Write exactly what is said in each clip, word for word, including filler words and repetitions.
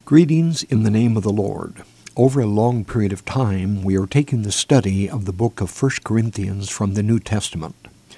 Greetings in the name of the Lord. Over a long period of time, we are taking the study of the book of First Corinthians from the New Testament.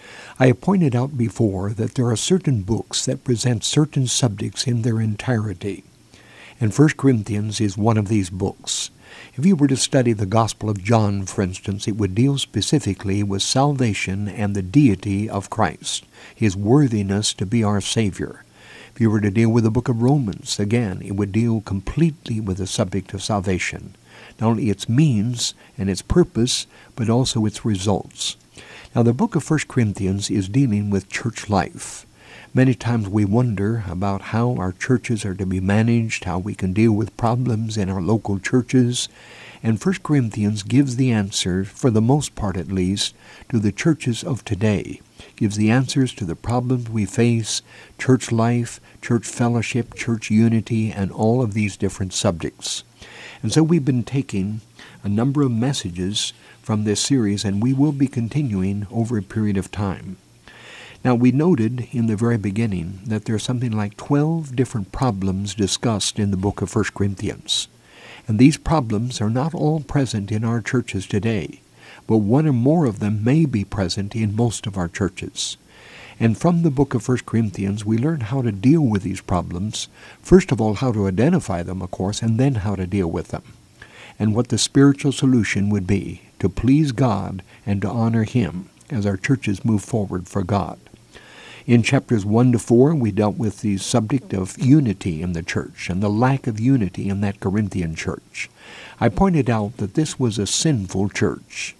I have pointed out before that there are certain books that present certain subjects in their entirety, and First Corinthians is one of these books. If you were to study the Gospel of John, for instance, it would deal specifically with salvation and the deity of Christ, his worthiness to be our Savior. If you were to deal with the book of Romans, again, it would deal completely with the subject of salvation, not only its means and its purpose, but also its results. Now, the book of First Corinthians is dealing with church life. Many times we wonder about how our churches are to be managed, how we can deal with problems in our local churches, and First Corinthians gives the answer, for the most part at least, to the churches of today. Gives the answers to the problems we face, church life, church fellowship, church unity, and all of these different subjects. And so we've been taking a number of messages from this series, and we will be continuing over a period of time. Now, we noted in the very beginning that there are something like twelve different problems discussed in the book of First Corinthians. And these problems are not all present in our churches today, but one or more of them may be present in most of our churches. And from the book of First Corinthians, we learn how to deal with these problems. First of all, how to identify them, of course, and then how to deal with them. And what the spiritual solution would be to please God and to honor Him as our churches move forward for God. In chapters one to four, we dealt with the subject of unity in the church and the lack of unity in that Corinthian church. I pointed out that this was a sinful church.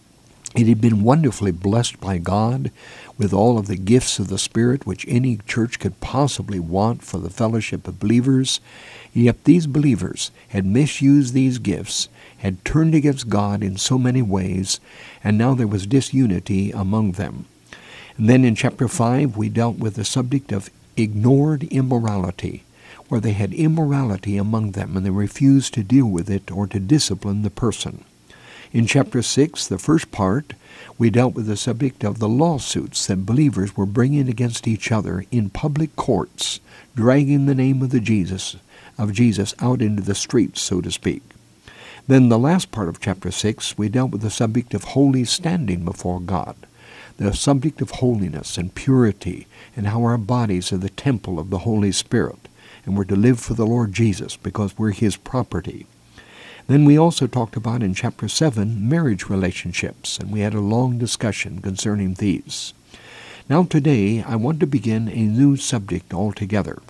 It had been wonderfully blessed by God with all of the gifts of the Spirit which any church could possibly want for the fellowship of believers. Yet these believers had misused these gifts, had turned against God in so many ways, and now there was disunity among them. And then in chapter five, we dealt with the subject of ignored immorality, where they had immorality among them and they refused to deal with it or to discipline the person. In chapter six, the first part, we dealt with the subject of the lawsuits that believers were bringing against each other in public courts, dragging the name of the Jesus, of Jesus out into the streets, so to speak. Then the last part of chapter six, we dealt with the subject of holy standing before God, the subject of holiness and purity, and how our bodies are the temple of the Holy Spirit, and we're to live for the Lord Jesus because we're His property. Then we also talked about in chapter seven marriage relationships, and we had a long discussion concerning these. Now today I want to begin a new subject altogether.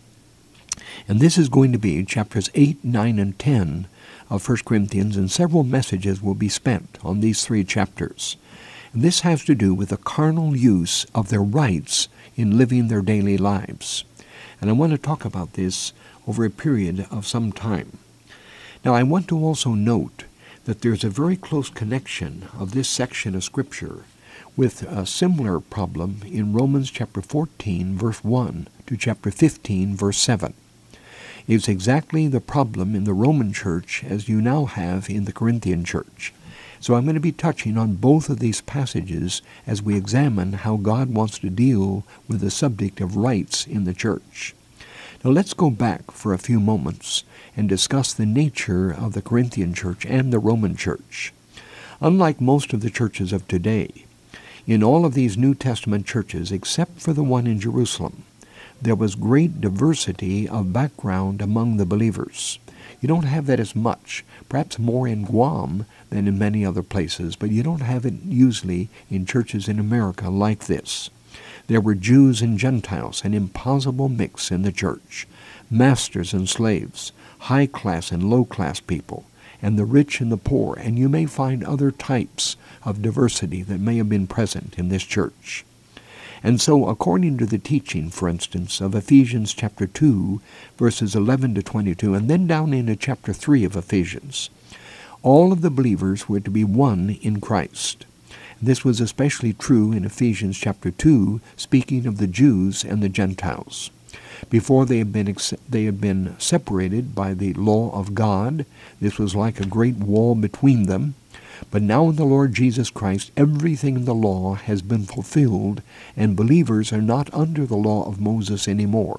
And this is going to be chapters eight, nine, and ten of First Corinthians, and several messages will be spent on these three chapters. And this has to do with the carnal use of their rights in living their daily lives. And I want to talk about this over a period of some time. Now, I want to also note that there's a very close connection of this section of Scripture with a similar problem in Romans chapter fourteen, verse one, to chapter fifteen, verse seven. It's exactly the problem in the Roman church as you now have in the Corinthian church. So I'm going to be touching on both of these passages as we examine how God wants to deal with the subject of rights in the church. Now let's go back for a few moments and discuss the nature of the Corinthian church and the Roman church. Unlike most of the churches of today, in all of these New Testament churches, except for the one in Jerusalem, there was great diversity of background among the believers. You don't have that as much, perhaps more in Guam than in many other places, but you don't have it usually in churches in America like this. There were Jews and Gentiles, an impossible mix in the church, masters and slaves, high-class and low-class people, and the rich and the poor, and you may find other types of diversity that may have been present in this church. And so, according to the teaching, for instance, of Ephesians chapter two, verses eleven to twenty-two, and then down into chapter three of Ephesians, all of the believers were to be one in Christ. This was especially true in Ephesians chapter two, speaking of the Jews and the Gentiles. Before they had been ex- they had been separated by the law of God. This was like a great wall between them. But now in the Lord Jesus Christ, everything in the law has been fulfilled, and believers are not under the law of Moses anymore.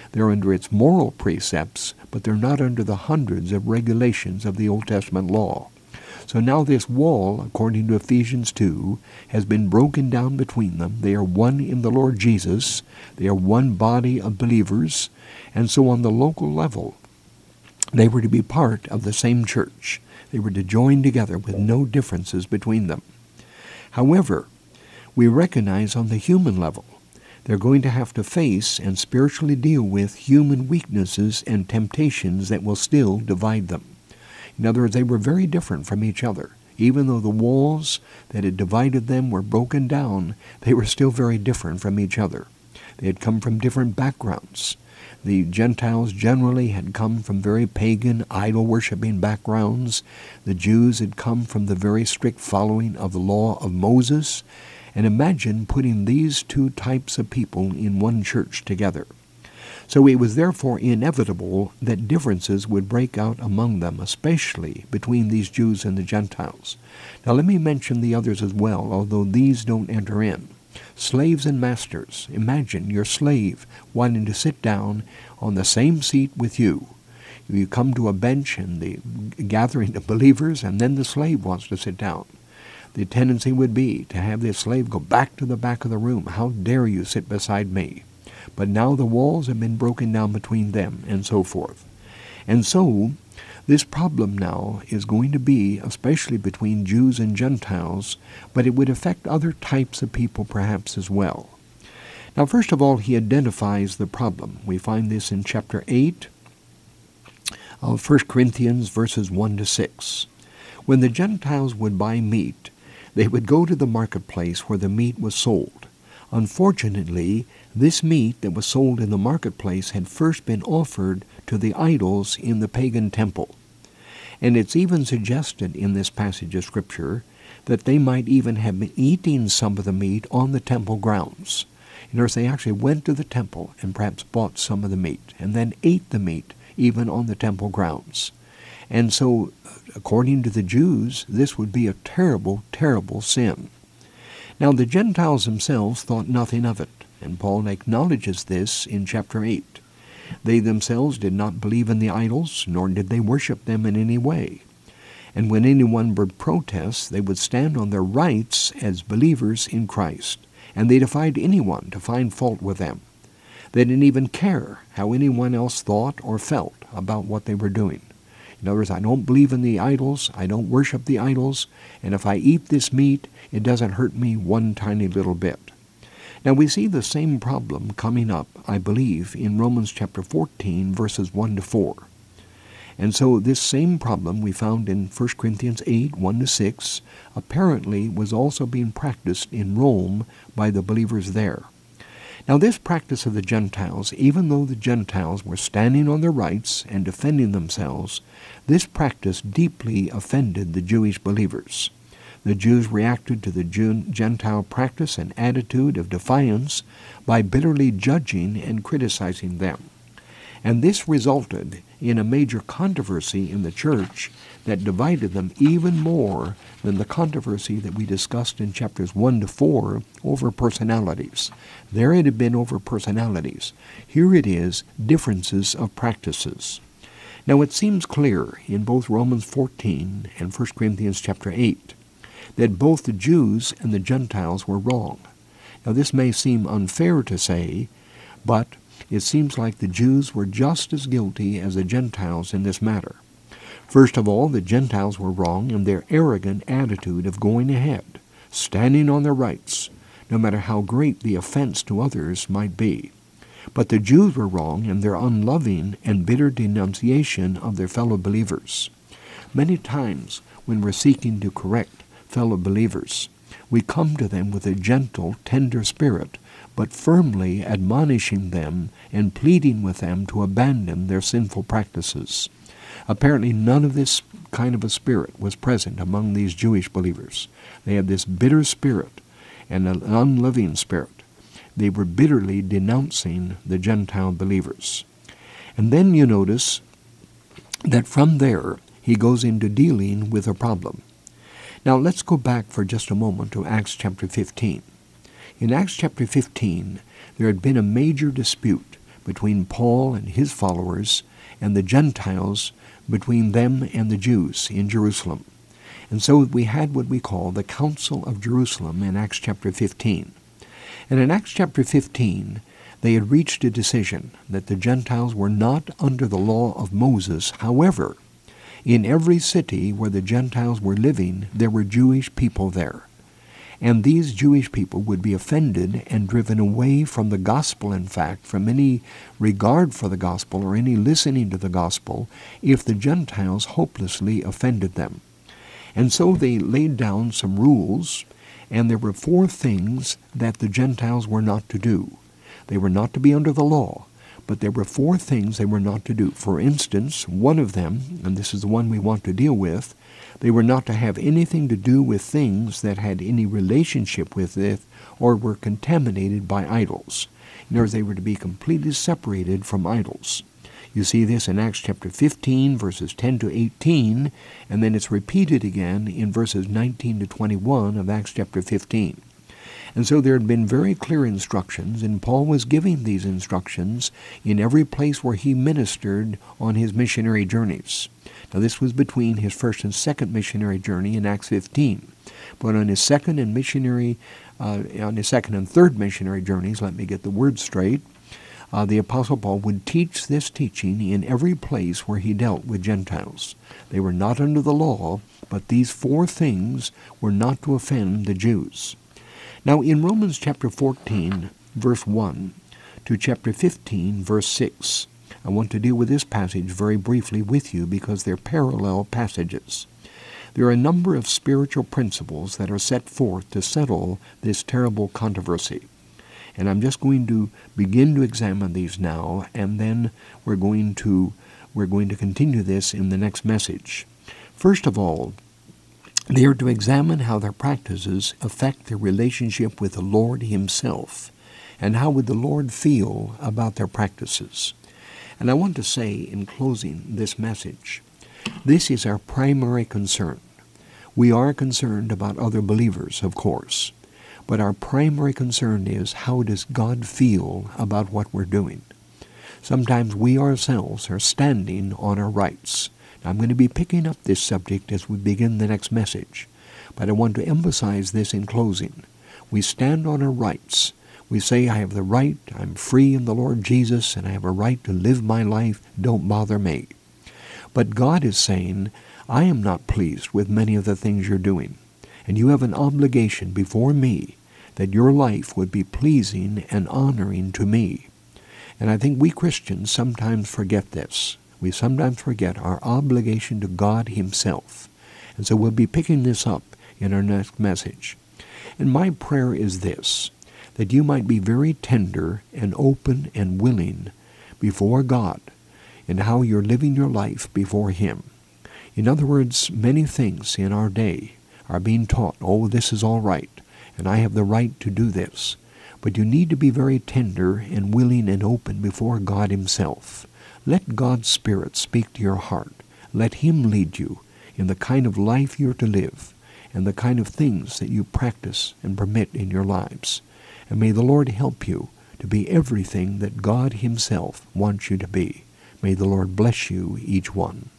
They're under its moral precepts, but they're not under the hundreds of regulations of the Old Testament law. So now this wall, according to Ephesians two, has been broken down between them. They are one in the Lord Jesus. They are one body of believers. And so on the local level, they were to be part of the same church. They were to join together with no differences between them. However, we recognize on the human level, they're going to have to face and spiritually deal with human weaknesses and temptations that will still divide them. In other words, they were very different from each other. Even though the walls that had divided them were broken down, they were still very different from each other. They had come from different backgrounds. The Gentiles generally had come from very pagan, idol-worshipping backgrounds. The Jews had come from the very strict following of the law of Moses. And imagine putting these two types of people in one church together. So it was therefore inevitable that differences would break out among them, especially between these Jews and the Gentiles. Now let me mention the others as well, although these don't enter in. Slaves and masters. Imagine your slave wanting to sit down on the same seat with you. You come to a bench in the gathering of believers, and then the slave wants to sit down. The tendency would be to have this slave go back to the back of the room. How dare you sit beside me? But now the walls have been broken down between them, and so forth. And so, this problem now is going to be, especially between Jews and Gentiles, but it would affect other types of people perhaps as well. Now, first of all, he identifies the problem. We find this in chapter eight of First Corinthians, verses one to six. When the Gentiles would buy meat, they would go to the marketplace where the meat was sold. Unfortunately, this meat that was sold in the marketplace had first been offered to the idols in the pagan temple. And it's even suggested in this passage of Scripture that they might even have been eating some of the meat on the temple grounds. In other words, they actually went to the temple and perhaps bought some of the meat and then ate the meat even on the temple grounds. And so, according to the Jews, this would be a terrible, terrible sin. Now, the Gentiles themselves thought nothing of it, and Paul acknowledges this in chapter eight. They themselves did not believe in the idols, nor did they worship them in any way. And when anyone would protest, they would stand on their rights as believers in Christ, and they defied anyone to find fault with them. They didn't even care how anyone else thought or felt about what they were doing. In other words, I don't believe in the idols, I don't worship the idols, and if I eat this meat, it doesn't hurt me one tiny little bit. Now we see the same problem coming up, I believe, in Romans chapter fourteen, verses one to four. And so this same problem we found in First Corinthians eight, one to six, apparently was also being practiced in Rome by the believers there. Now this practice of the Gentiles, even though the Gentiles were standing on their rights and defending themselves, this practice deeply offended the Jewish believers. The Jews reacted to the Gentile practice and attitude of defiance by bitterly judging and criticizing them. And this resulted in a major controversy in the church that divided them even more than the controversy that we discussed in chapters one to four over personalities. There it had been over personalities. Here it is differences of practices. Now it seems clear in both Romans fourteen and First Corinthians chapter eight that both the Jews and the Gentiles were wrong. Now this may seem unfair to say, but it seems like the Jews were just as guilty as the Gentiles in this matter. First of all, the Gentiles were wrong in their arrogant attitude of going ahead, standing on their rights, no matter how great the offense to others might be. But the Jews were wrong in their unloving and bitter denunciation of their fellow believers. Many times when we're seeking to correct fellow believers, we come to them with a gentle, tender spirit, but firmly admonishing them and pleading with them to abandon their sinful practices. Apparently none of this kind of a spirit was present among these Jewish believers. They had this bitter spirit and an unloving spirit. They were bitterly denouncing the Gentile believers. And then you notice that from there he goes into dealing with a problem. Now let's go back for just a moment to Acts chapter fifteen. In Acts chapter fifteen, there had been a major dispute between Paul and his followers and the Gentiles, between them and the Jews in Jerusalem. And so we had what we call the Council of Jerusalem in Acts chapter fifteen. And in Acts chapter fifteen, they had reached a decision that the Gentiles were not under the law of Moses. However, in every city where the Gentiles were living, there were Jewish people there. And these Jewish people would be offended and driven away from the gospel, in fact, from any regard for the gospel or any listening to the gospel, if the Gentiles hopelessly offended them. And so they laid down some rules, and there were four things that the Gentiles were not to do. They were not to be under the law, but there were four things they were not to do. For instance, one of them, and this is the one we want to deal with, they were not to have anything to do with things that had any relationship with it or were contaminated by idols. In other words, they were to be completely separated from idols. You see this in Acts chapter fifteen, verses ten to eighteen, and then it's repeated again in verses nineteen to twenty-one of Acts chapter fifteen. And so there had been very clear instructions, and Paul was giving these instructions in every place where he ministered on his missionary journeys. Now this was between his first and second missionary journey in Acts fifteen. But on his second and missionary, uh, on his second and third missionary journeys, let me get the word straight, uh, the Apostle Paul would teach this teaching in every place where he dealt with Gentiles. They were not under the law, but these four things were not to offend the Jews. Now in Romans chapter fourteen, verse one, to chapter fifteen, verse six, I want to deal with this passage very briefly with you because they're parallel passages. There are a number of spiritual principles that are set forth to settle this terrible controversy. And I'm just going to begin to examine these now, and then we're going to we're going to continue this in the next message. First of all, they are to examine how their practices affect their relationship with the Lord himself, and how would the Lord feel about their practices. And I want to say in closing this message, this is our primary concern. We are concerned about other believers, of course, but our primary concern is how does God feel about what we're doing. Sometimes we ourselves are standing on our rights. Now, I'm going to be picking up this subject as we begin the next message, but I want to emphasize this in closing. We stand on our rights. We say, I have the right, I'm free in the Lord Jesus, and I have a right to live my life, don't bother me. But God is saying, I am not pleased with many of the things you're doing, and you have an obligation before me that your life would be pleasing and honoring to me. And I think we Christians sometimes forget this. We sometimes forget our obligation to God himself. And so we'll be picking this up in our next message. And my prayer is this, that you might be very tender and open and willing before God in how you're living your life before him. In other words, many things in our day are being taught, oh, this is all right, and I have the right to do this. But you need to be very tender and willing and open before God himself. Let God's Spirit speak to your heart. Let him lead you in the kind of life you're to live and the kind of things that you practice and permit in your lives. And may the Lord help you to be everything that God himself wants you to be. May the Lord bless you, each one.